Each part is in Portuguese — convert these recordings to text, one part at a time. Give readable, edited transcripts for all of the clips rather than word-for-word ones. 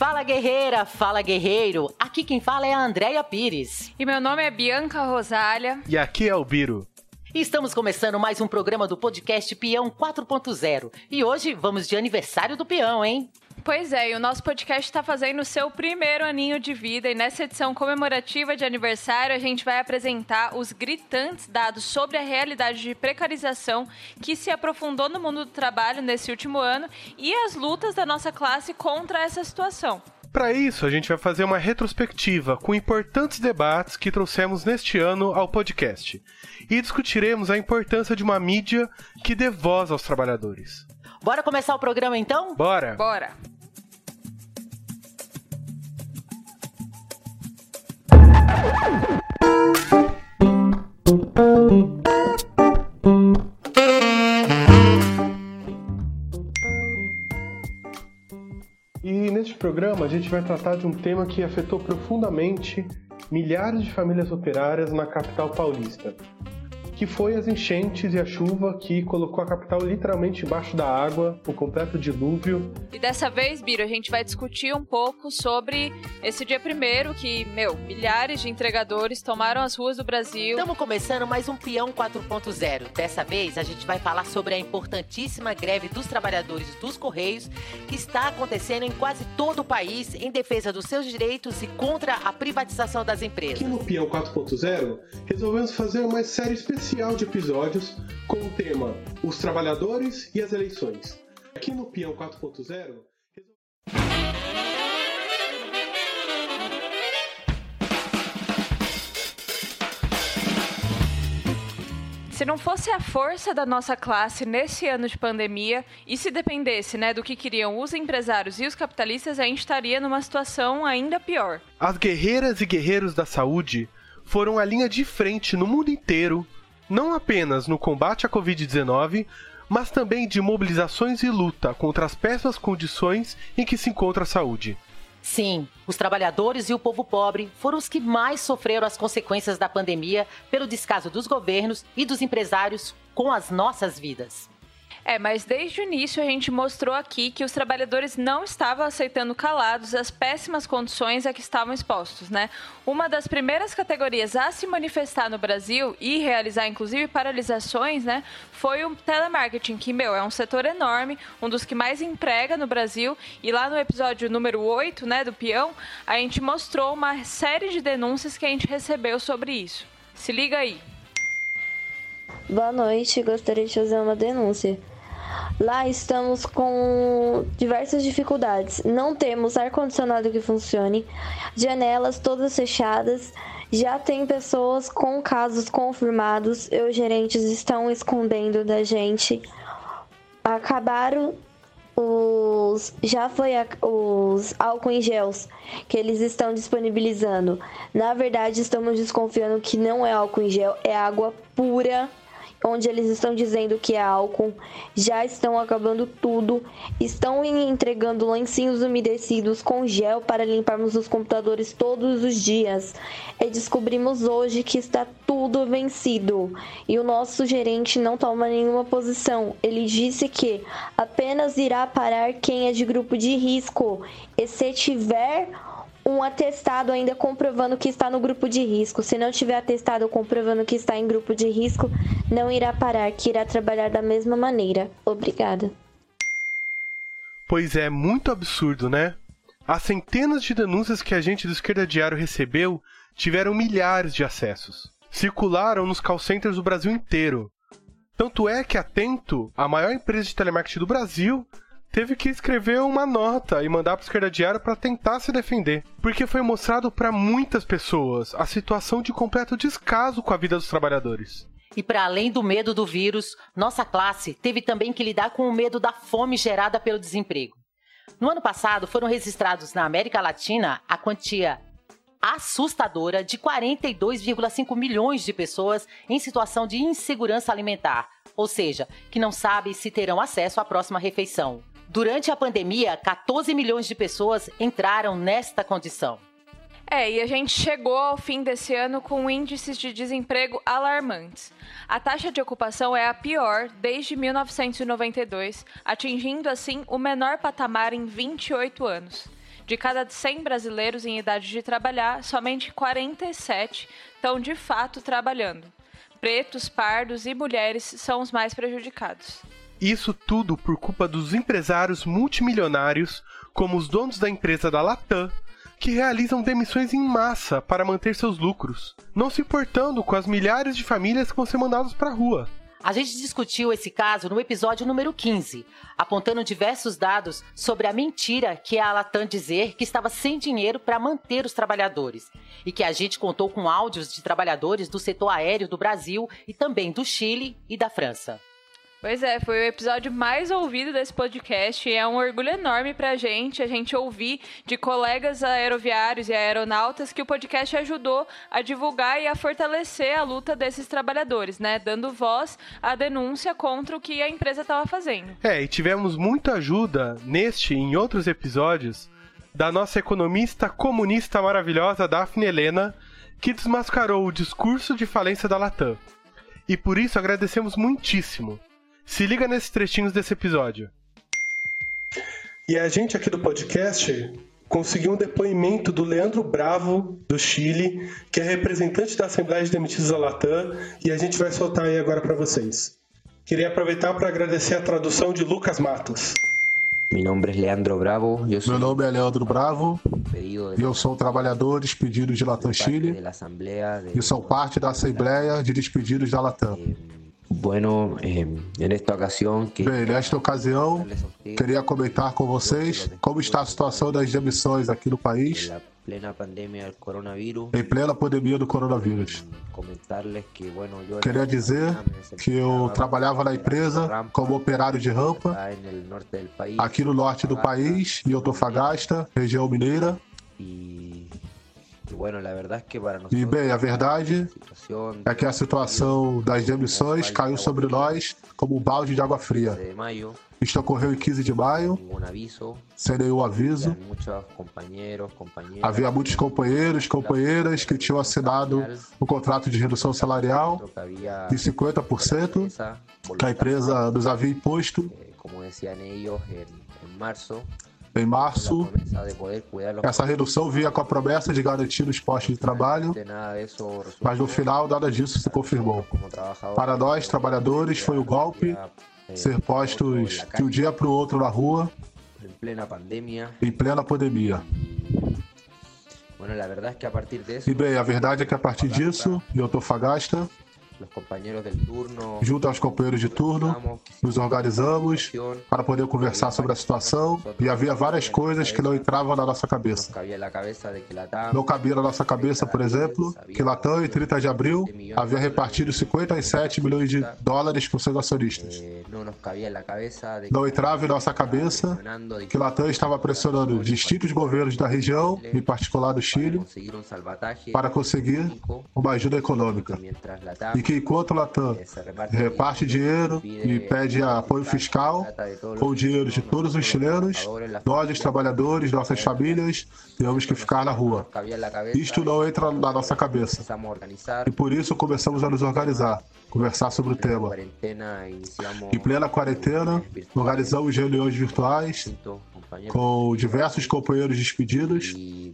Fala guerreira, fala guerreiro, aqui quem fala é a Andréia Pires. E meu nome é Bianca Rosália. E aqui é o Biro. E estamos começando mais um programa do podcast Peão 4.0. E hoje vamos de aniversário do Peão, hein? Pois é, e o nosso podcast está fazendo o seu primeiro aninho de vida e nessa edição comemorativa de aniversário a gente vai apresentar os gritantes dados sobre a realidade de precarização que se aprofundou no mundo do trabalho nesse último ano e as lutas da nossa classe contra essa situação. Para isso, a gente vai fazer uma retrospectiva com importantes debates que trouxemos neste ano ao podcast. E discutiremos a importância de uma mídia que dê voz aos trabalhadores. Bora começar o programa então? Bora! Bora! E neste programa a gente vai tratar de um tema que afetou profundamente milhares de famílias operárias na capital paulista, que foi as enchentes e a chuva que colocou a capital literalmente embaixo da água, o completo dilúvio. E dessa vez, Biro, a gente vai discutir um pouco sobre esse dia primeiro que, milhares de entregadores tomaram as ruas do Brasil. Estamos começando mais um Peão 4.0. Dessa vez a gente vai falar sobre a importantíssima greve dos trabalhadores dos Correios que está acontecendo em quase todo o país em defesa dos seus direitos e contra a privatização das empresas. Aqui no Peão 4.0 resolvemos fazer uma série especial de episódios com o tema Os Trabalhadores e as Eleições. Aqui no Peão 4.0... Se não fosse a força da nossa classe nesse ano de pandemia, e se dependesse, do que queriam os empresários e os capitalistas, a gente estaria numa situação ainda pior. As guerreiras e guerreiros da saúde foram a linha de frente no mundo inteiro, não apenas no combate à Covid-19, mas também de mobilizações e luta contra as péssimas condições em que se encontra a saúde. Sim, os trabalhadores e o povo pobre foram os que mais sofreram as consequências da pandemia pelo descaso dos governos e dos empresários com as nossas vidas. Mas desde o início a gente mostrou aqui que os trabalhadores não estavam aceitando calados as péssimas condições a que estavam expostos, Uma das primeiras categorias a se manifestar no Brasil e realizar, inclusive, paralisações, foi o telemarketing, que, é um setor enorme, um dos que mais emprega no Brasil. E lá no episódio número 8, do Peão, a gente mostrou uma série de denúncias que a gente recebeu sobre isso. Se liga aí. Boa noite, gostaria de fazer uma denúncia. Lá estamos com diversas dificuldades. Não temos ar-condicionado que funcione, janelas todas fechadas. Já tem pessoas com casos confirmados e os gerentes estão escondendo da gente. Acabaram os álcool em gels que eles estão disponibilizando. Na verdade, estamos desconfiando que não é álcool em gel, é água pura, onde eles estão dizendo que é álcool. Já estão acabando tudo, estão entregando lencinhos umedecidos com gel para limparmos os computadores todos os dias. E descobrimos hoje que está tudo vencido e o nosso gerente não toma nenhuma posição. Ele disse que apenas irá parar quem é de grupo de risco e se tiver um atestado ainda comprovando que está no grupo de risco. Se não tiver atestado comprovando que está em grupo de risco, não irá parar, que irá trabalhar da mesma maneira. Obrigada. Pois é, muito absurdo, né? As centenas de denúncias que a gente do Esquerda Diário recebeu tiveram milhares de acessos. Circularam nos call centers do Brasil inteiro. Tanto é que a Atento, a maior empresa de telemarketing do Brasil, teve que escrever uma nota e mandar para o Esquerda Diário para tentar se defender. Porque foi mostrado para muitas pessoas a situação de completo descaso com a vida dos trabalhadores. E para além do medo do vírus, nossa classe teve também que lidar com o medo da fome gerada pelo desemprego. No ano passado, foram registrados na América Latina a quantia assustadora de 42,5 milhões de pessoas em situação de insegurança alimentar, ou seja, que não sabem se terão acesso à próxima refeição. Durante a pandemia, 14 milhões de pessoas entraram nesta condição. E a gente chegou ao fim desse ano com índices de desemprego alarmantes. A taxa de ocupação é a pior desde 1992, atingindo assim o menor patamar em 28 anos. De cada 100 brasileiros em idade de trabalhar, somente 47 estão de fato trabalhando. Pretos, pardos e mulheres são os mais prejudicados. Isso tudo por culpa dos empresários multimilionários, como os donos da empresa da Latam, que realizam demissões em massa para manter seus lucros, não se importando com as milhares de famílias que vão ser mandadas para a rua. A gente discutiu esse caso no episódio número 15, apontando diversos dados sobre a mentira que é a Latam dizer que estava sem dinheiro para manter os trabalhadores, e que a gente contou com áudios de trabalhadores do setor aéreo do Brasil e também do Chile e da França. Pois é, foi o episódio mais ouvido desse podcast e é um orgulho enorme pra gente a gente ouvir de colegas aeroviários e aeronautas que o podcast ajudou a divulgar e a fortalecer a luta desses trabalhadores, né? Dando voz à denúncia contra o que a empresa estava fazendo. E tivemos muita ajuda neste e em outros episódios da nossa economista comunista maravilhosa Daphne Helena, que desmascarou o discurso de falência da Latam. E por isso agradecemos muitíssimo. Se liga nesses trechinhos desse episódio. E a gente aqui do podcast conseguiu um depoimento do Leandro Bravo, do Chile, que é representante da Assembleia de Demitidos da Latam, e a gente vai soltar aí agora para vocês. Queria aproveitar para agradecer a tradução de Lucas Matos. Meu nome é Leandro Bravo e eu sou um trabalhador despedido de Latam Chile e sou parte da Assembleia de Despedidos da Latam. Bem, nesta ocasião, queria comentar com vocês como está a situação das demissões aqui no país em plena pandemia do coronavírus. Queria dizer que eu trabalhava na empresa como operário de rampa aqui no norte do país, em Antofagasta, região mineira. E bem, a verdade é que a situação das demissões caiu sobre nós como um balde de água fria. Isto ocorreu em 15 de maio, sem nenhum aviso. Havia muitos companheiros, companheiras que tinham assinado um contrato de redução salarial de 50% que a empresa nos havia imposto. Em março, essa redução vinha com a promessa de garantir os postos de trabalho, mas no final nada disso se confirmou. Para nós, trabalhadores, foi um golpe ser postos de um dia para o outro na rua, em plena pandemia. E bem, a verdade é que a partir disso, em Antofagasta, junto aos companheiros de turno, nos organizamos para poder conversar sobre a situação e havia várias coisas que não entravam na nossa cabeça. Não cabia na nossa cabeça, por exemplo, que Latam, em 30 de abril, havia repartido 57 milhões de dólares com seus acionistas. Não entrava em nossa cabeça que Latam estava pressionando distintos governos da região, em particular do Chile, para conseguir uma ajuda econômica. E que enquanto Latam reparte dinheiro e pede apoio fiscal com o dinheiro de todos os chilenos, nós, os trabalhadores, nossas famílias, temos que ficar na rua. Isto não entra na nossa cabeça. E por isso começamos a nos organizar, conversar sobre o tema. Em plena quarentena, organizamos reuniões virtuais com diversos companheiros despedidos e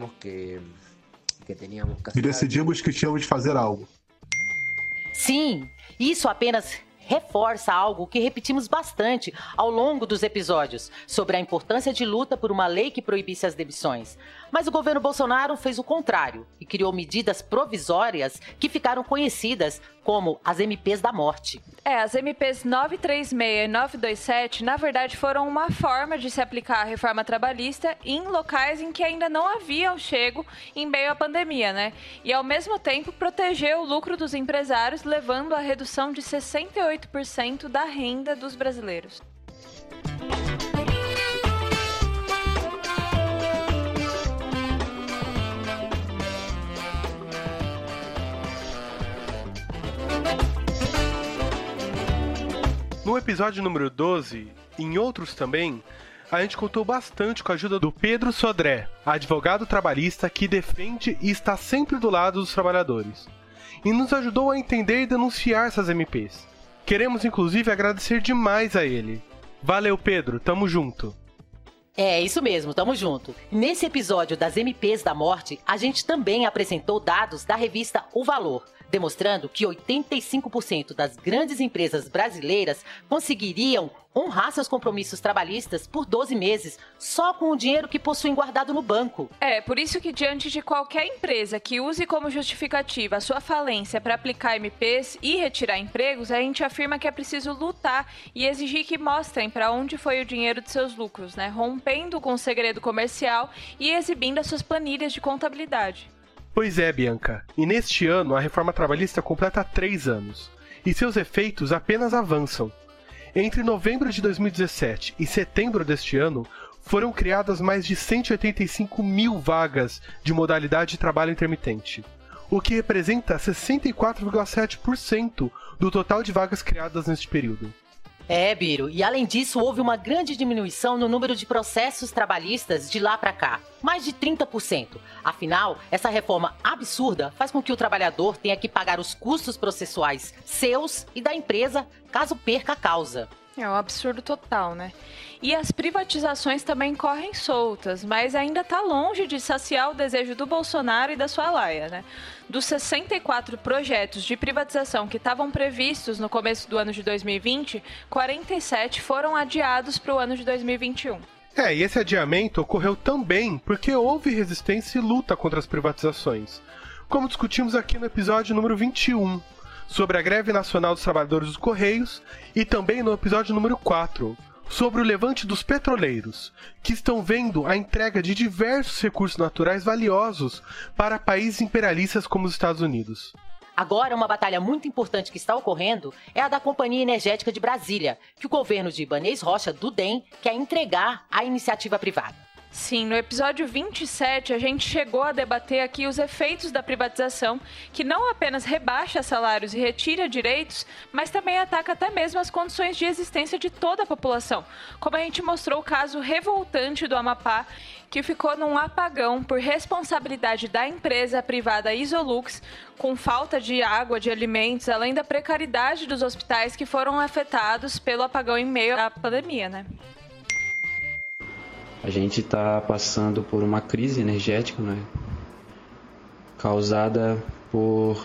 decidimos que tínhamos de fazer algo. Sim, isso apenas reforça algo que repetimos bastante ao longo dos episódios sobre a importância de luta por uma lei que proibisse as demissões. Mas o governo Bolsonaro fez o contrário e criou medidas provisórias que ficaram conhecidas como as MPs da morte. As MPs 936 e 927, na verdade, foram uma forma de se aplicar a reforma trabalhista em locais em que ainda não haviam chego em meio à pandemia, né? E, ao mesmo tempo, proteger o lucro dos empresários, levando à redução de 68% da renda dos brasileiros. No episódio número 12, e em outros também, a gente contou bastante com a ajuda do Pedro Sodré, advogado trabalhista que defende e está sempre do lado dos trabalhadores, e nos ajudou a entender e denunciar essas MPs. Queremos inclusive agradecer demais a ele. Valeu, Pedro, tamo junto! É, isso mesmo, tamo junto. Nesse episódio das MPs da morte, a gente também apresentou dados da revista O Valor, demonstrando que 85% das grandes empresas brasileiras conseguiriam honrar seus compromissos trabalhistas por 12 meses, só com o dinheiro que possuem guardado no banco. É, por isso que diante de qualquer empresa que use como justificativa a sua falência para aplicar MPs e retirar empregos, a gente afirma que é preciso lutar e exigir que mostrem para onde foi o dinheiro de seus lucros, né? Rompendo com o segredo comercial e exibindo as suas planilhas de contabilidade. Pois é, Bianca. E neste ano, a reforma trabalhista completa 3 anos. E seus efeitos apenas avançam. Entre novembro de 2017 e setembro deste ano, foram criadas mais de 185 mil vagas de modalidade de trabalho intermitente, o que representa 64,7% do total de vagas criadas neste período. É, Biro, e além disso houve uma grande diminuição no número de processos trabalhistas de lá para cá, mais de 30%. Afinal, essa reforma absurda faz com que o trabalhador tenha que pagar os custos processuais seus e da empresa caso perca a causa. É um absurdo total, né? E as privatizações também correm soltas, mas ainda está longe de saciar o desejo do Bolsonaro e da sua alaia, né? Dos 64 projetos de privatização que estavam previstos no começo do ano de 2020, 47 foram adiados para o ano de 2021. E esse adiamento ocorreu também porque houve resistência e luta contra as privatizações, como discutimos aqui no episódio número 21, sobre a greve nacional dos trabalhadores dos Correios, e também no episódio número 4, sobre o levante dos petroleiros, que estão vendo a entrega de diversos recursos naturais valiosos para países imperialistas como os Estados Unidos. Agora, uma batalha muito importante que está ocorrendo é a da Companhia Energética de Brasília, que o governo de Ibanez Rocha, do DEM, quer entregar à iniciativa privada. Sim, no episódio 27 a gente chegou a debater aqui os efeitos da privatização, que não apenas rebaixa salários e retira direitos, mas também ataca até mesmo as condições de existência de toda a população, como a gente mostrou o caso revoltante do Amapá, que ficou num apagão por responsabilidade da empresa privada Isolux, com falta de água, de alimentos, além da precariedade dos hospitais que foram afetados pelo apagão em meio à pandemia, né? A gente está passando por uma crise energética, né? Causada por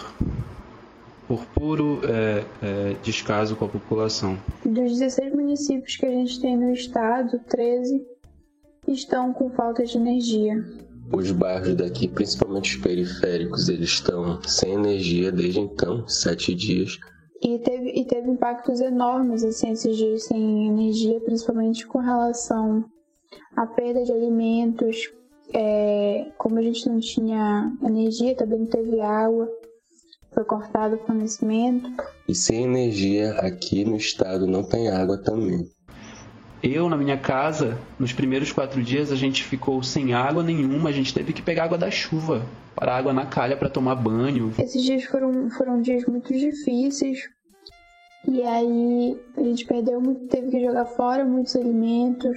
puro descaso com a população. Dos 16 municípios que a gente tem no estado, 13 estão com falta de energia. Os bairros daqui, principalmente os periféricos, eles estão sem energia desde então, 7 dias. E teve impactos enormes, assim, esses dias sem energia, principalmente com relação à perda de alimentos. Como a gente não tinha energia, também não teve água, foi cortado o fornecimento. E sem energia, aqui no estado não tem água também. Na minha casa, nos primeiros 4 dias, a gente ficou sem água nenhuma, a gente teve que pegar água da chuva, parar água na calha para tomar banho. Esses dias foram dias muito difíceis, e aí a gente teve que jogar fora muitos alimentos,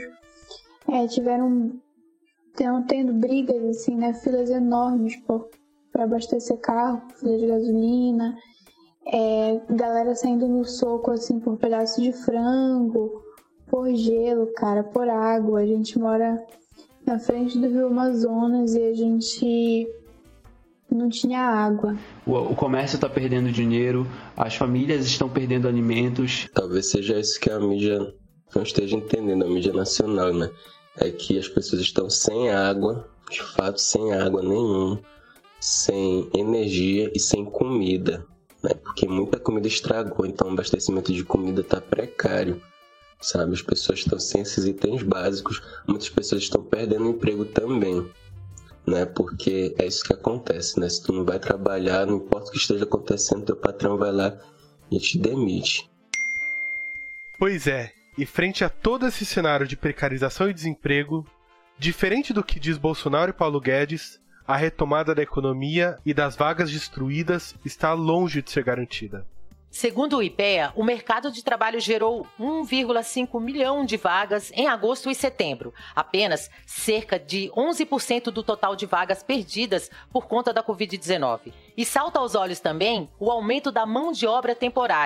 tendo brigas, assim, né, filas enormes para abastecer carro, fila de gasolina, galera saindo no soco, assim, por pedaço de frango, por gelo, cara, por água. A gente mora na frente do Rio Amazonas e a gente não tinha água. O comércio está perdendo dinheiro, as famílias estão perdendo alimentos. Talvez seja isso que a mídia não esteja entendendo, a mídia nacional, né? É que as pessoas estão sem água, de fato sem água nenhuma, sem energia e sem comida, né? Porque muita comida estragou, então o abastecimento de comida está precário. Sabe, as pessoas estão sem esses itens básicos, muitas pessoas estão perdendo o emprego também, né? Porque é isso que acontece, né? Se tu não vai trabalhar, não importa o que esteja acontecendo, teu patrão vai lá e te demite. Pois é, e frente a todo esse cenário de precarização e desemprego, diferente do que diz Bolsonaro e Paulo Guedes, a retomada da economia e das vagas destruídas está longe de ser garantida. Segundo o IPEA, o mercado de trabalho gerou 1,5 milhão de vagas em agosto e setembro, apenas cerca de 11% do total de vagas perdidas por conta da Covid-19. E salta aos olhos também o aumento da mão de obra temporária.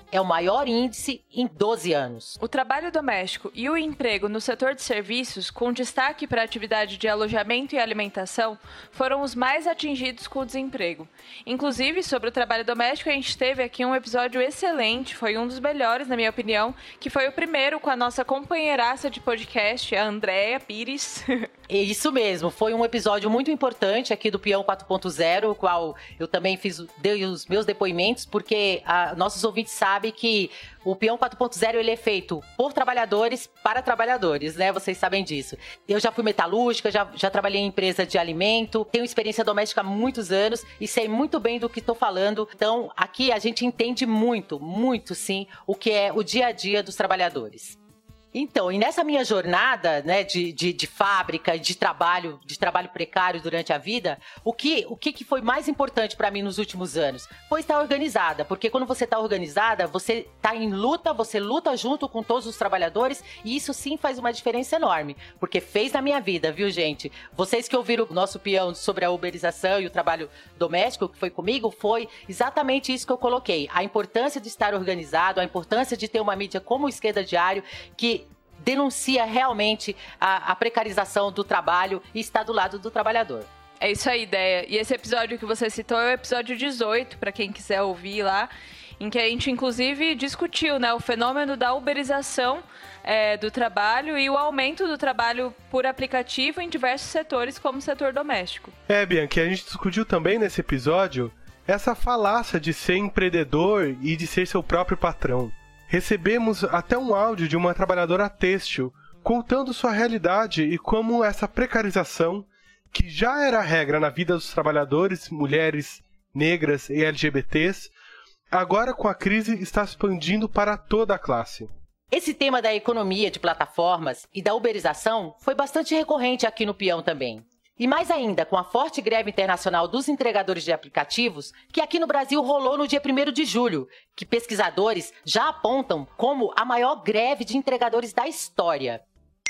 É o maior índice em 12 anos. O trabalho doméstico e o emprego no setor de serviços, com destaque para a atividade de alojamento e alimentação, foram os mais atingidos com o desemprego. Inclusive, sobre o trabalho doméstico, a gente teve aqui um episódio excelente, foi um dos melhores, na minha opinião, que foi o primeiro com a nossa companheiraça de podcast, a Andréia Pires. Isso mesmo, foi um episódio muito importante aqui do Peão 4.0, o qual eu também dei os meus depoimentos, porque nossos ouvintes sabem que o Peão 4.0 ele é feito por trabalhadores para trabalhadores, né? Vocês sabem disso. Eu já fui metalúrgica, já trabalhei em empresa de alimento, tenho experiência doméstica há muitos anos e sei muito bem do que estou falando. Então, aqui a gente entende muito, muito sim, o que é o dia a dia dos trabalhadores. Então, e nessa minha jornada, né, de fábrica, de trabalho precário durante a vida, o que foi mais importante para mim nos últimos anos? Foi estar organizada, porque quando você está organizada, você está em luta, você luta junto com todos os trabalhadores e isso sim faz uma diferença enorme, porque fez na minha vida, viu, gente? Vocês que ouviram o nosso peão sobre a uberização e o trabalho doméstico que foi comigo, foi exatamente isso que eu coloquei. A importância de estar organizado, a importância de ter uma mídia como o Esquerda Diário, que denuncia realmente a precarização do trabalho e está do lado do trabalhador. É isso aí, Ideia. E esse episódio que você citou é o episódio 18, para quem quiser ouvir lá, em que a gente, inclusive, discutiu, né, o fenômeno da uberização do trabalho e o aumento do trabalho por aplicativo em diversos setores, como o setor doméstico. Bianca, a gente discutiu também nesse episódio essa falácia de ser empreendedor e de ser seu próprio patrão. Recebemos até um áudio de uma trabalhadora têxtil contando sua realidade e como essa precarização, que já era regra na vida dos trabalhadores, mulheres, negras e LGBTs, agora com a crise está se expandindo para toda a classe. Esse tema da economia de plataformas e da uberização foi bastante recorrente aqui no Peão também. E mais ainda, com a forte greve internacional dos entregadores de aplicativos, que aqui no Brasil rolou no dia 1º de julho, que pesquisadores já apontam como a maior greve de entregadores da história.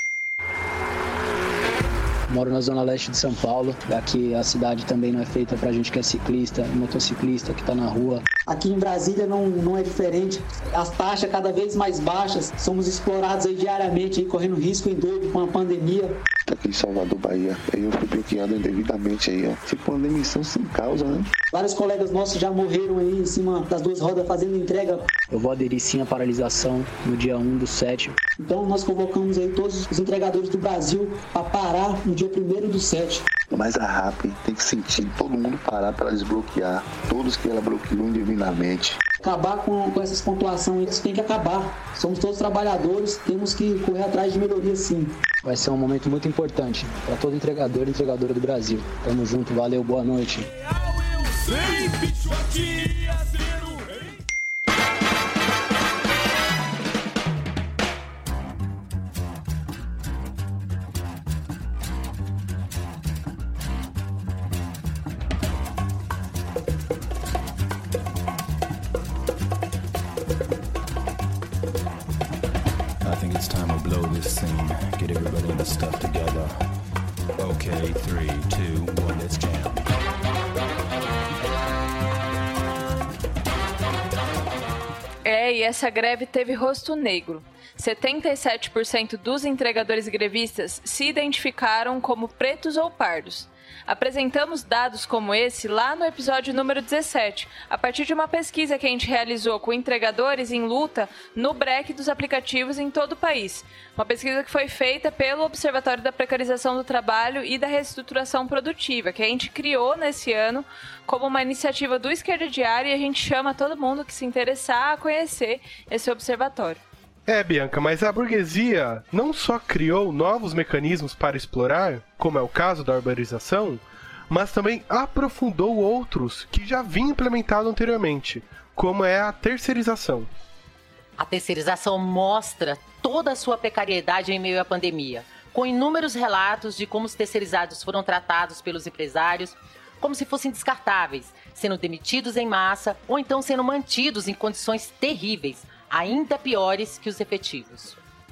Moro na zona leste de São Paulo. Aqui a cidade também não é feita pra gente que é ciclista, motociclista, que tá na rua. Aqui em Brasília não é diferente. As taxas cada vez mais baixas. Somos explorados aí diariamente, aí, correndo risco em dobro com a pandemia. Aqui em Salvador, Bahia. Aí eu fui bloqueado indevidamente aí, ó. Tipo uma demissão sem causa, né? Vários colegas nossos já morreram aí em cima das duas rodas fazendo entrega. Eu vou aderir sim à paralisação no dia 1/7. Então nós convocamos aí todos os entregadores do Brasil para parar no dia 1/7. Mas a RAP tem que sentir todo mundo parar para desbloquear todos que ela bloqueou indevidamente. Acabar com essas pontuações, isso tem que acabar. Somos todos trabalhadores, temos que correr atrás de melhoria sim. Vai ser um momento muito importante para todo entregador e entregadora do Brasil. Tamo junto, valeu, boa noite. I think it's time we blow this scene. Get everybody in the stuff together. Okay, 3, 2, 1, let's jam. E essa greve teve rosto negro. 77% dos entregadores grevistas se identificaram como pretos ou pardos. Apresentamos dados como esse lá no episódio número 17, a partir de uma pesquisa que a gente realizou com entregadores em luta no break dos aplicativos em todo o país. Uma pesquisa que foi feita pelo Observatório da Precarização do Trabalho e da Reestruturação Produtiva, que a gente criou nesse ano como uma iniciativa do Esquerda Diária, e a gente chama todo mundo que se interessar a conhecer esse observatório. Bianca, mas a burguesia não só criou novos mecanismos para explorar, como é o caso da urbanização, mas também aprofundou outros que já vinham implementados anteriormente, como é a terceirização. A terceirização mostra toda a sua precariedade em meio à pandemia, com inúmeros relatos de como os terceirizados foram tratados pelos empresários como se fossem descartáveis, sendo demitidos em massa ou então sendo mantidos em condições terríveis, ainda piores que os efetivos.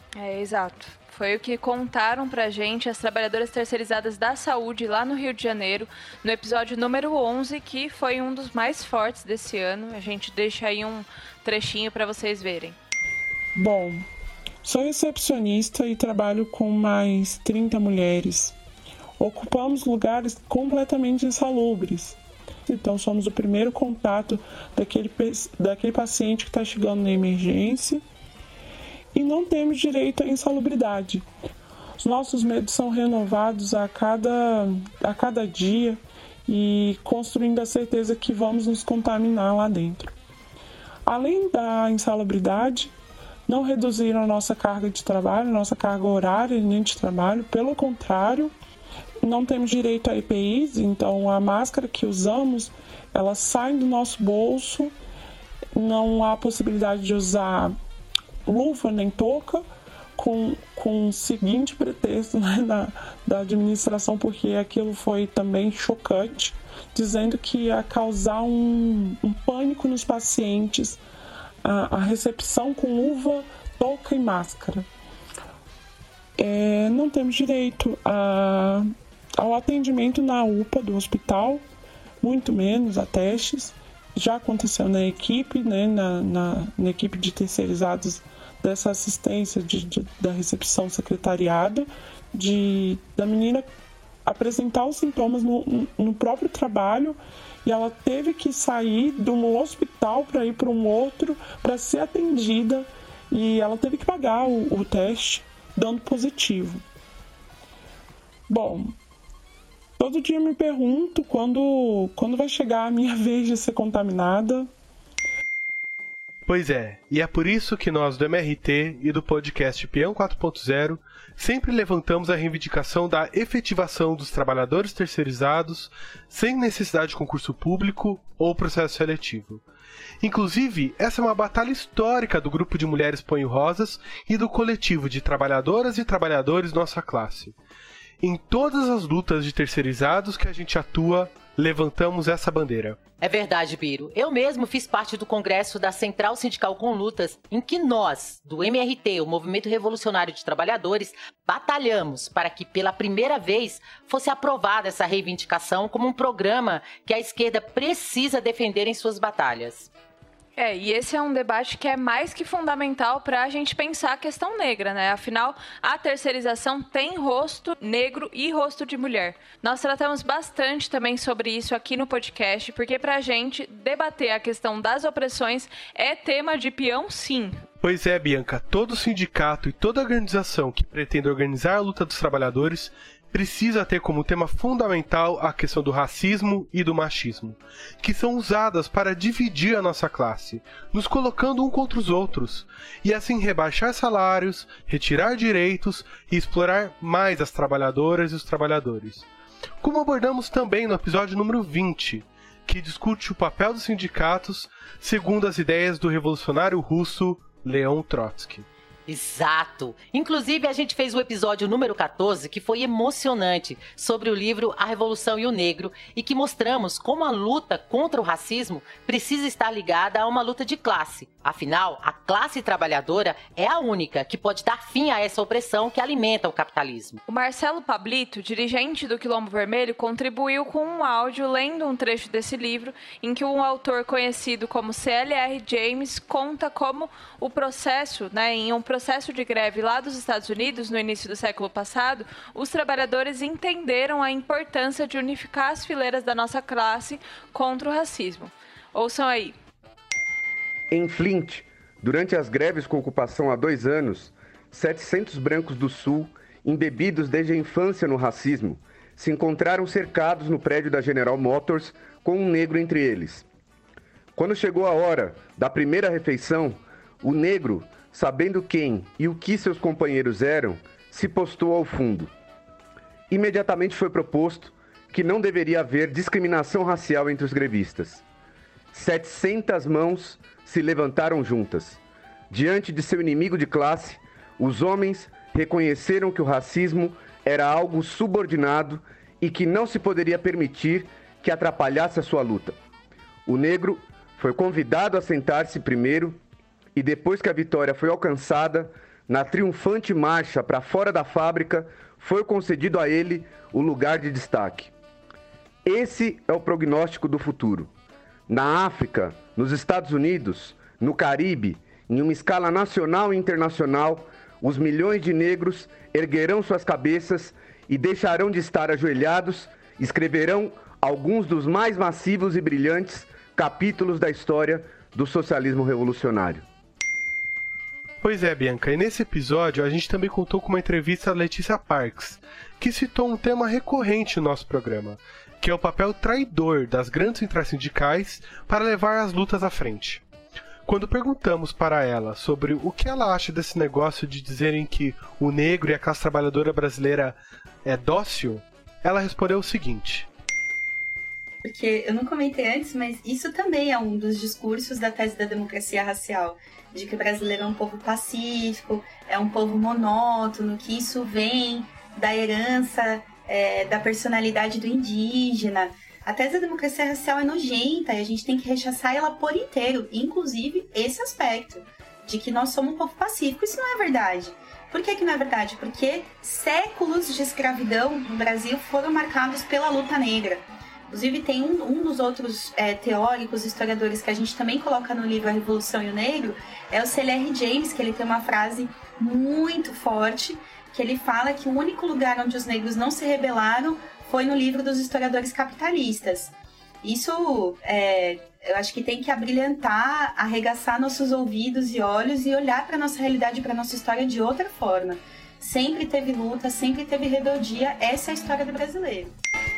Exato. Foi o que contaram pra gente as trabalhadoras terceirizadas da saúde lá no Rio de Janeiro, no episódio número 11, que foi um dos mais fortes desse ano. A gente deixa aí um trechinho para vocês verem. Bom, sou recepcionista e trabalho com mais 30 mulheres. Ocupamos lugares completamente insalubres. Então, somos o primeiro contato daquele paciente que está chegando na emergência e não temos direito à insalubridade. Os nossos medos são renovados a cada dia e construindo a certeza que vamos nos contaminar lá dentro. Além da insalubridade, não reduziram a nossa carga de trabalho, nossa carga horária nem de trabalho, pelo contrário, não temos direito a EPIs, então a máscara que usamos, ela sai do nosso bolso, não há possibilidade de usar luva nem touca, com o seguinte pretexto, né, da administração, porque aquilo foi também chocante, dizendo que ia causar um pânico nos pacientes, a recepção com luva, touca e máscara. Não temos direito ao atendimento na UPA do hospital, muito menos a testes. Já aconteceu na equipe, né, na equipe de terceirizados dessa assistência da recepção secretariada, da menina apresentar os sintomas no próprio trabalho e ela teve que sair de um hospital para ir para um outro para ser atendida e ela teve que pagar o teste dando positivo. Bom, todo dia me pergunto quando vai chegar a minha vez de ser contaminada. Pois é, e é por isso que nós do MRT e do podcast Peão 4.0 sempre levantamos a reivindicação da efetivação dos trabalhadores terceirizados sem necessidade de concurso público ou processo seletivo. Inclusive, essa é uma batalha histórica do grupo de mulheres Ponho Rosas e do coletivo de trabalhadoras e trabalhadores nossa classe. Em todas as lutas de terceirizados que a gente atua, levantamos essa bandeira. É verdade, Biro. Eu mesmo fiz parte do congresso da Central Sindical com Lutas, em que nós, do MRT, o Movimento Revolucionário de Trabalhadores, batalhamos para que pela primeira vez fosse aprovada essa reivindicação como um programa que a esquerda precisa defender em suas batalhas. E esse é um debate que é mais que fundamental para a gente pensar a questão negra, né? Afinal, a terceirização tem rosto negro e rosto de mulher. Nós tratamos bastante também sobre isso aqui no podcast, porque para a gente debater a questão das opressões é tema de peão, sim. Pois é, Bianca, todo sindicato e toda organização que pretende organizar a luta dos trabalhadores precisa ter como tema fundamental a questão do racismo e do machismo, que são usadas para dividir a nossa classe, nos colocando um contra os outros, e assim rebaixar salários, retirar direitos e explorar mais as trabalhadoras e os trabalhadores. Como abordamos também no episódio número 20, que discute o papel dos sindicatos segundo as ideias do revolucionário russo Leon Trotsky. Exato! Inclusive, a gente fez o episódio número 14, que foi emocionante, sobre o livro A Revolução e o Negro, e que mostramos como a luta contra o racismo precisa estar ligada a uma luta de classe. Afinal, a classe trabalhadora é a única que pode dar fim a essa opressão que alimenta o capitalismo. O Marcelo Pablito, dirigente do Quilombo Vermelho, contribuiu com um áudio lendo um trecho desse livro, em que um autor conhecido como C.L.R. James conta como o processo, em um processo de greve lá dos Estados Unidos, no início do século passado, os trabalhadores entenderam a importância de unificar as fileiras da nossa classe contra o racismo. Ouçam aí. Em Flint, durante as greves com ocupação há 2 anos, 700 brancos do Sul, embebidos desde a infância no racismo, se encontraram cercados no prédio da General Motors com um negro entre eles. Quando chegou a hora da primeira refeição, o negro, sabendo quem e o que seus companheiros eram, se postou ao fundo. Imediatamente foi proposto que não deveria haver discriminação racial entre os grevistas. 700 mãos se levantaram juntas. Diante de seu inimigo de classe, os homens reconheceram que o racismo era algo subordinado e que não se poderia permitir que atrapalhasse a sua luta. O negro foi convidado a sentar-se primeiro e depois que a vitória foi alcançada, na triunfante marcha para fora da fábrica, foi concedido a ele o lugar de destaque. Esse é o prognóstico do futuro. Na África, nos Estados Unidos, no Caribe, em uma escala nacional e internacional, os milhões de negros erguerão suas cabeças e deixarão de estar ajoelhados, escreverão alguns dos mais massivos e brilhantes capítulos da história do socialismo revolucionário. Pois é, Bianca, e nesse episódio a gente também contou com uma entrevista da Letícia Parks, que citou um tema recorrente no nosso programa, que é o papel traidor das grandes centrais sindicais para levar as lutas à frente. Quando perguntamos para ela sobre o que ela acha desse negócio de dizerem que o negro e a classe trabalhadora brasileira é dócil, ela respondeu o seguinte: porque eu não comentei antes, mas isso também é um dos discursos da tese da democracia racial, de que o brasileiro é um povo pacífico, é um povo monótono, que isso vem da herança da personalidade do indígena. A tese da democracia racial é nojenta e a gente tem que rechaçar ela por inteiro, inclusive esse aspecto de que nós somos um povo pacífico. Isso não é verdade. Por que não é verdade? Porque séculos de escravidão no Brasil foram marcados pela luta negra. Inclusive tem um dos outros teóricos, historiadores que a gente também coloca no livro A Revolução e o Negro, é o C.L.R. James, que ele tem uma frase muito forte, que ele fala que o único lugar onde os negros não se rebelaram foi no livro dos historiadores capitalistas. Isso, eu acho que tem que abrilhantar, arregaçar nossos ouvidos e olhos e olhar para a nossa realidade, para a nossa história de outra forma. Sempre teve luta, sempre teve rebeldia, essa é a história do brasileiro.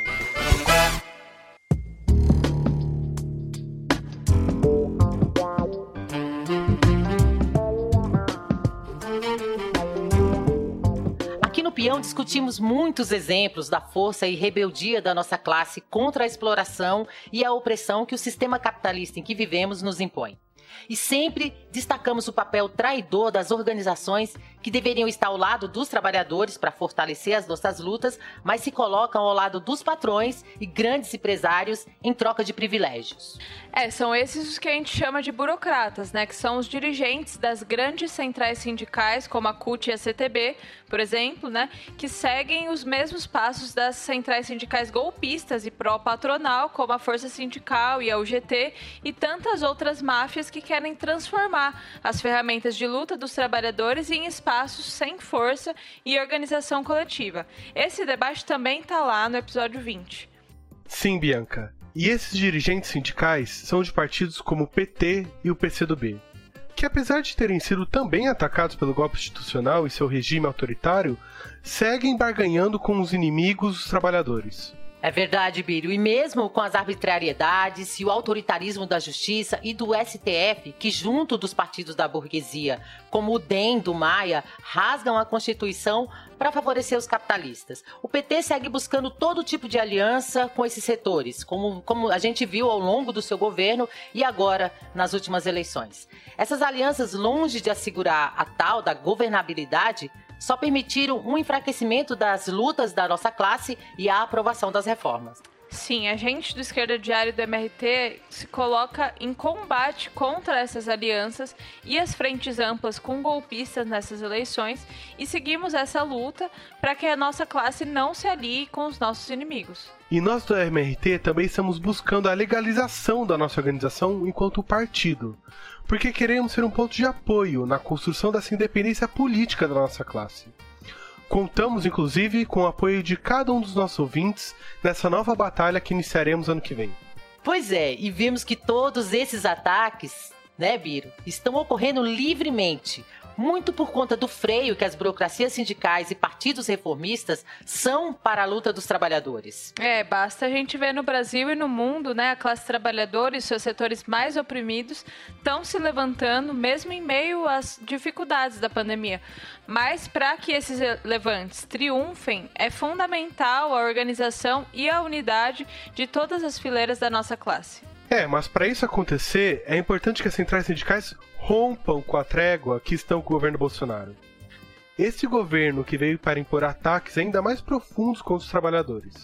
Aqui no Peão discutimos muitos exemplos da força e rebeldia da nossa classe contra a exploração e a opressão que o sistema capitalista em que vivemos nos impõe. E sempre destacamos o papel traidor das organizações que deveriam estar ao lado dos trabalhadores para fortalecer as nossas lutas, mas se colocam ao lado dos patrões e grandes empresários em troca de privilégios. São esses os que a gente chama de burocratas, né? Que são os dirigentes das grandes centrais sindicais, como a CUT e a CTB, por exemplo, né? Que seguem os mesmos passos das centrais sindicais golpistas e pró-patronal, como a Força Sindical e a UGT, e tantas outras máfias que querem transformar as ferramentas de luta dos trabalhadores em espaços sem força e organização coletiva. Esse debate também está lá no episódio 20. Sim, Bianca. E esses dirigentes sindicais são de partidos como o PT e o PCdoB, que apesar de terem sido também atacados pelo golpe institucional e seu regime autoritário, seguem barganhando com os inimigos dos trabalhadores. É verdade, Bírio. E mesmo com as arbitrariedades e o autoritarismo da justiça e do STF, que junto dos partidos da burguesia, como o DEM do Maia, rasgam a Constituição para favorecer os capitalistas, o PT segue buscando todo tipo de aliança com esses setores, como a gente viu ao longo do seu governo e agora nas últimas eleições. Essas alianças, longe de assegurar a tal da governabilidade, só permitiram um enfraquecimento das lutas da nossa classe e a aprovação das reformas. Sim, a gente do Esquerda Diário do MRT se coloca em combate contra essas alianças e as frentes amplas com golpistas nessas eleições e seguimos essa luta para que a nossa classe não se alie com os nossos inimigos. E nós do MRT também estamos buscando a legalização da nossa organização enquanto partido, porque queremos ser um ponto de apoio na construção dessa independência política da nossa classe. Contamos, inclusive, com o apoio de cada um dos nossos ouvintes nessa nova batalha que iniciaremos ano que vem. Pois é, e vimos que todos esses ataques, né, Biro, estão ocorrendo livremente, muito por conta do freio que as burocracias sindicais e partidos reformistas são para a luta dos trabalhadores. Basta a gente ver no Brasil e no mundo, né, a classe trabalhadora e seus setores mais oprimidos estão se levantando, mesmo em meio às dificuldades da pandemia. Mas para que esses levantes triunfem, é fundamental a organização e a unidade de todas as fileiras da nossa classe. Mas para isso acontecer, é importante que as centrais sindicais rompam com a trégua que estão com o governo Bolsonaro. Esse governo que veio para impor ataques ainda mais profundos contra os trabalhadores.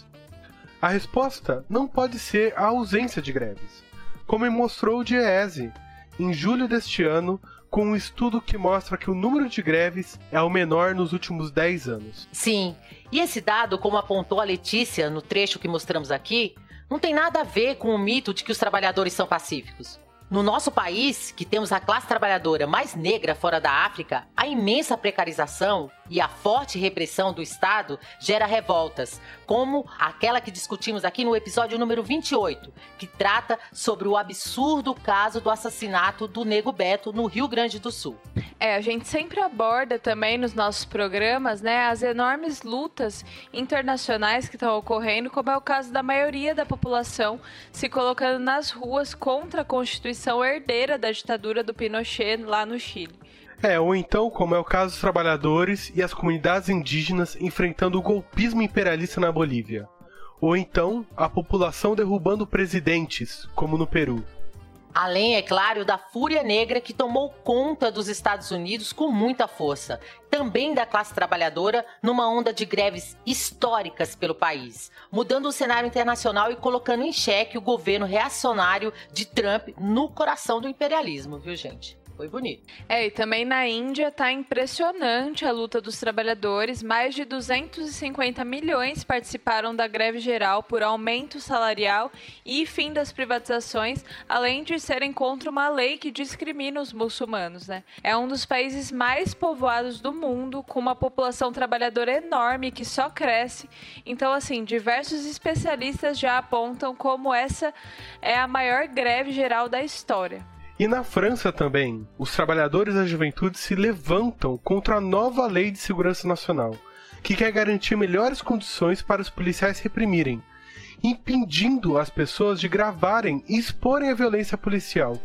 A resposta não pode ser a ausência de greves, como mostrou o DIEESE, em julho deste ano, com um estudo que mostra que o número de greves é o menor nos últimos 10 anos. Sim, e esse dado, como apontou a Letícia no trecho que mostramos aqui, não tem nada a ver com o mito de que os trabalhadores são pacíficos. No nosso país, que temos a classe trabalhadora mais negra fora da África, a imensa precarização e a forte repressão do Estado gera revoltas, como aquela que discutimos aqui no episódio número 28, que trata sobre o absurdo caso do assassinato do Nego Beto no Rio Grande do Sul. A gente sempre aborda também nos nossos programas, né, as enormes lutas internacionais que estão ocorrendo, como é o caso da maioria da população se colocando nas ruas contra a Constituição herdeira da ditadura do Pinochet lá no Chile. Ou então, como é o caso dos trabalhadores e as comunidades indígenas enfrentando o golpismo imperialista na Bolívia. Ou então, a população derrubando presidentes, como no Peru. Além, é claro, da fúria negra que tomou conta dos Estados Unidos com muita força. Também da classe trabalhadora numa onda de greves históricas pelo país, mudando o cenário internacional e colocando em xeque o governo reacionário de Trump no coração do imperialismo, viu, gente? Foi bonito. E também na Índia tá impressionante a luta dos trabalhadores. Mais de 250 milhões participaram da greve geral por aumento salarial e fim das privatizações, além de serem contra uma lei que discrimina os muçulmanos, né? É um dos países mais povoados do mundo, com uma população trabalhadora enorme que só cresce. Então, assim, diversos especialistas já apontam como essa é a maior greve geral da história. E na França também, os trabalhadores da juventude se levantam contra a nova Lei de Segurança Nacional, que quer garantir melhores condições para os policiais reprimirem, impedindo as pessoas de gravarem e exporem a violência policial.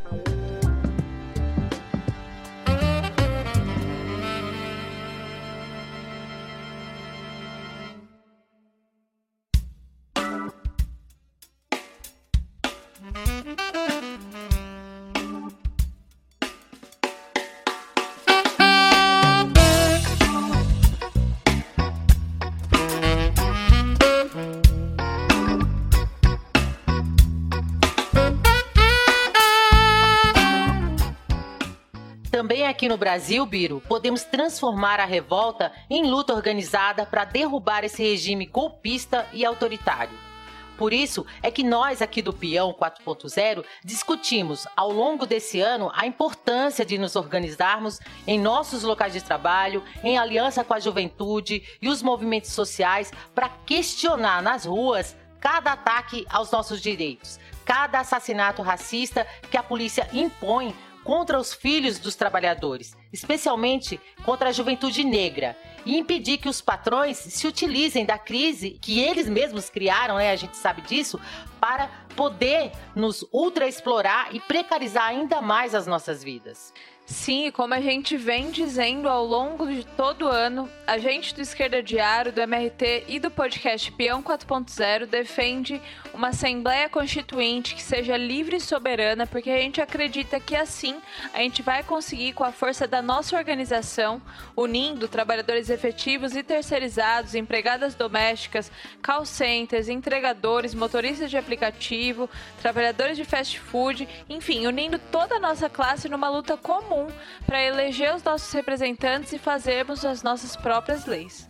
Também aqui no Brasil, Biro, podemos transformar a revolta em luta organizada para derrubar esse regime golpista e autoritário. Por isso é que nós aqui do Peão 4.0 discutimos ao longo desse ano a importância de nos organizarmos em nossos locais de trabalho, em aliança com a juventude e os movimentos sociais para questionar nas ruas cada ataque aos nossos direitos, cada assassinato racista que a polícia impõe contra os filhos dos trabalhadores, especialmente contra a juventude negra, e impedir que os patrões se utilizem da crise que eles mesmos criaram, a gente sabe disso, para poder nos ultraexplorar e precarizar ainda mais as nossas vidas. Sim, como a gente vem dizendo ao longo de todo o ano, a gente do Esquerda Diário, do MRT e do podcast Peão 4.0 defende uma Assembleia Constituinte que seja livre e soberana, porque a gente acredita que assim a gente vai conseguir, com a força da nossa organização, unindo trabalhadores efetivos e terceirizados, empregadas domésticas, call centers, entregadores, motoristas de aplicativo, trabalhadores de fast food, enfim, unindo toda a nossa classe numa luta comum para eleger os nossos representantes e fazermos as nossas próprias leis.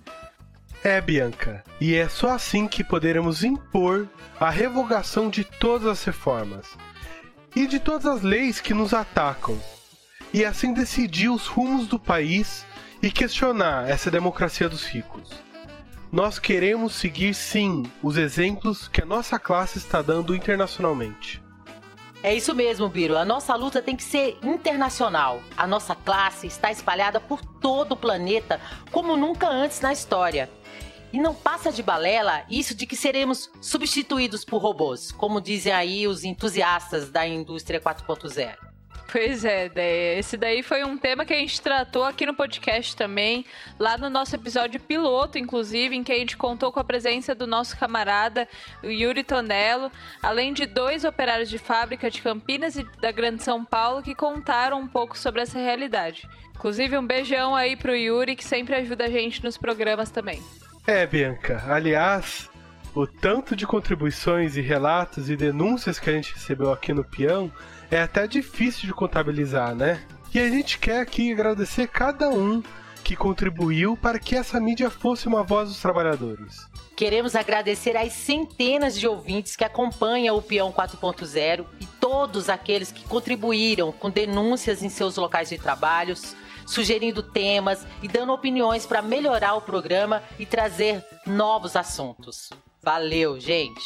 Bianca, e é só assim que poderemos impor a revogação de todas as reformas e de todas as leis que nos atacam, e assim decidir os rumos do país e questionar essa democracia dos ricos. Nós queremos seguir, sim, os exemplos que a nossa classe está dando internacionalmente. É isso mesmo, Biro. A nossa luta tem que ser internacional. A nossa classe está espalhada por todo o planeta como nunca antes na história. E não passa de balela isso de que seremos substituídos por robôs, como dizem aí os entusiastas da indústria 4.0. Pois é, esse daí foi um tema que a gente tratou aqui no podcast também, lá no nosso episódio piloto, inclusive, em que a gente contou com a presença do nosso camarada, o Yuri Tonello, além de 2 operários de fábrica de Campinas e da Grande São Paulo que contaram um pouco sobre essa realidade. Inclusive, um beijão aí pro Yuri, que sempre ajuda a gente nos programas também. Bianca, aliás, o tanto de contribuições e relatos e denúncias que a gente recebeu aqui no Peão é até difícil de contabilizar, né? E a gente quer aqui agradecer cada um que contribuiu para que essa mídia fosse uma voz dos trabalhadores. Queremos agradecer às centenas de ouvintes que acompanham o Peão 4.0 e todos aqueles que contribuíram com denúncias em seus locais de trabalho, sugerindo temas e dando opiniões para melhorar o programa e trazer novos assuntos. Valeu, gente!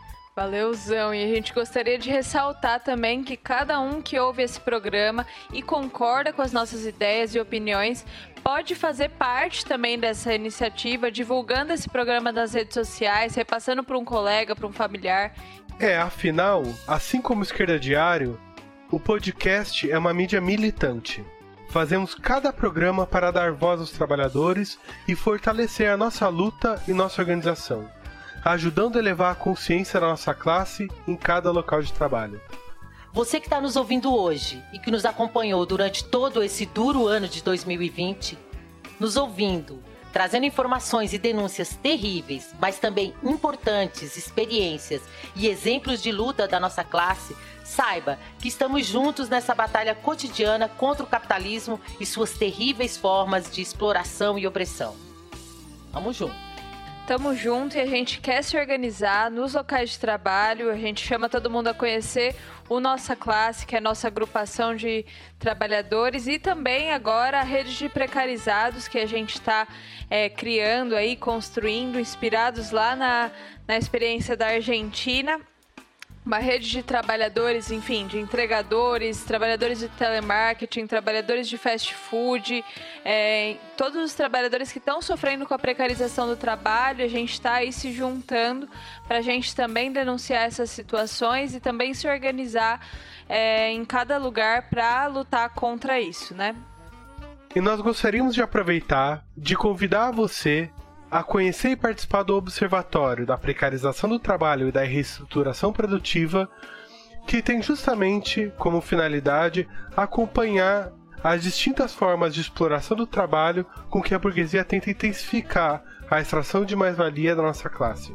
Valeuzão, e a gente gostaria de ressaltar também que cada um que ouve esse programa e concorda com as nossas ideias e opiniões pode fazer parte também dessa iniciativa, divulgando esse programa nas redes sociais, repassando para um colega, para um familiar. Afinal, assim como o Esquerda Diário, o podcast é uma mídia militante. Fazemos cada programa para dar voz aos trabalhadores e fortalecer a nossa luta e nossa organização, ajudando a elevar a consciência da nossa classe em cada local de trabalho. Você que está nos ouvindo hoje e que nos acompanhou durante todo esse duro ano de 2020, nos ouvindo, trazendo informações e denúncias terríveis, mas também importantes, experiências e exemplos de luta da nossa classe, saiba que estamos juntos nessa batalha cotidiana contra o capitalismo e suas terríveis formas de exploração e opressão. Vamos juntos! Tamo junto e a gente quer se organizar nos locais de trabalho, a gente chama todo mundo a conhecer o Nossa Classe, que é a nossa agrupação de trabalhadores, e também agora a rede de precarizados que a gente está criando aí, construindo, inspirados lá na experiência da Argentina. Uma rede de trabalhadores, enfim, de entregadores, trabalhadores de telemarketing, trabalhadores de fast food, todos os trabalhadores que estão sofrendo com a precarização do trabalho, a gente está aí se juntando para a gente também denunciar essas situações e também se organizar em cada lugar para lutar contra isso, né? E nós gostaríamos de aproveitar de convidar você a conhecer e participar do Observatório da Precarização do Trabalho e da Reestruturação Produtiva, que tem justamente como finalidade acompanhar as distintas formas de exploração do trabalho com que a burguesia tenta intensificar a extração de mais-valia da nossa classe.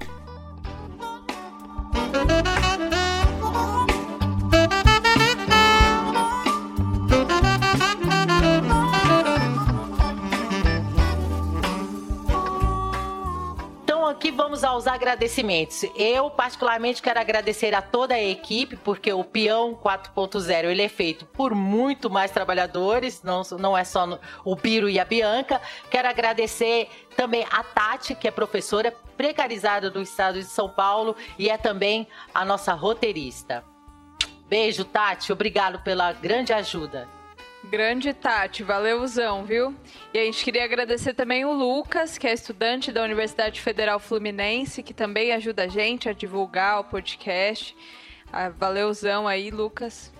Aqui vamos aos agradecimentos. Eu, particularmente, quero agradecer a toda a equipe, porque o Peão 4.0 ele é feito por muito mais trabalhadores, não é só o Biro e a Bianca. Quero agradecer também a Tati, que é professora precarizada do estado de São Paulo e é também a nossa roteirista. Beijo, Tati. Obrigado pela grande ajuda. Grande Tati, valeuzão, viu? E a gente queria agradecer também o Lucas, que é estudante da Universidade Federal Fluminense, que também ajuda a gente a divulgar o podcast. Valeuzão aí, Lucas.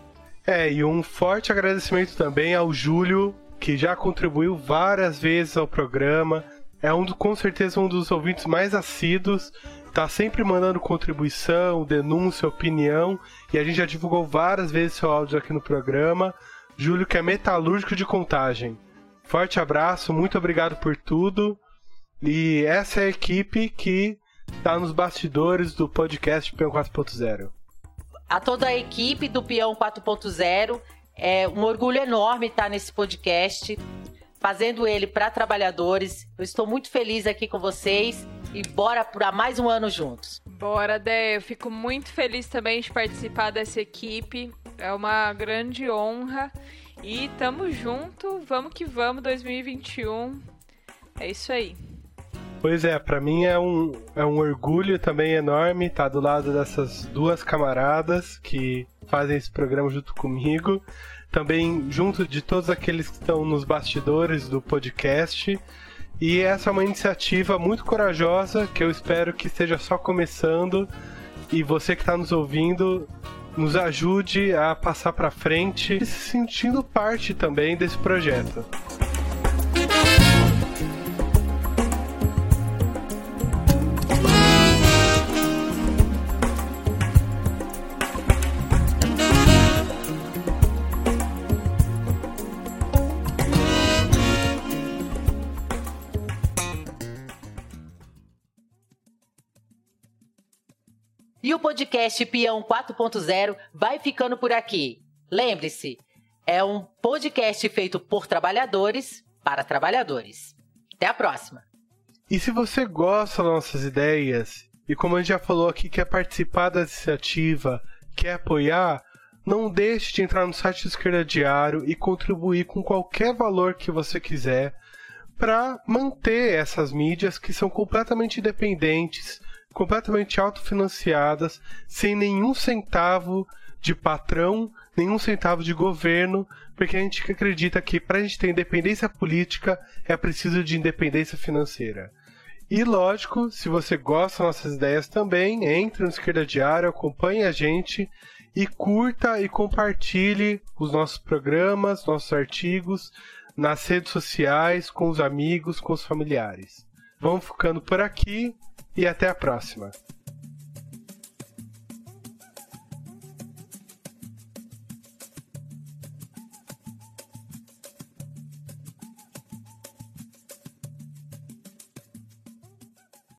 E um forte agradecimento também ao Júlio, que já contribuiu várias vezes ao programa. É com certeza um dos ouvintes mais assíduos. Tá sempre mandando contribuição, denúncia, opinião. E a gente já divulgou várias vezes seu áudio aqui no programa. Júlio, que é metalúrgico de Contagem. Forte abraço, muito obrigado por tudo. E essa é a equipe que está nos bastidores do podcast Peão 4.0. A toda a equipe do Peão 4.0, é um orgulho enorme estar nesse podcast, fazendo ele para trabalhadores. Eu estou muito feliz aqui com vocês e bora para mais um ano juntos. Bora, Dé. Eu fico muito feliz também de participar dessa equipe. É uma grande honra. E tamo junto, vamos que vamos, 2021. É isso aí. Pois é, pra mim é um orgulho também enorme estar do lado dessas duas camaradas que fazem esse programa junto comigo. Também junto de todos aqueles que estão nos bastidores do podcast. E essa é uma iniciativa muito corajosa que eu espero que esteja só começando. E você que está nos ouvindo, nos ajude a passar para frente e se sentindo parte também desse projeto. E o podcast Peão 4.0 vai ficando por aqui. Lembre-se, é um podcast feito por trabalhadores para trabalhadores. Até a próxima! E se você gosta das nossas ideias, e como a gente já falou aqui, quer participar da iniciativa, quer apoiar, não deixe de entrar no site do Esquerda Diário e contribuir com qualquer valor que você quiser para manter essas mídias que são completamente independentes, completamente autofinanciadas, sem nenhum centavo de patrão, nenhum centavo de governo, porque a gente acredita que para a gente ter independência política é preciso de independência financeira. E lógico, se você gosta das nossas ideias também, entre no Esquerda Diário, acompanhe a gente e curta e compartilhe os nossos programas, nossos artigos nas redes sociais, com os amigos, com os familiares. Vamos ficando por aqui e até a próxima.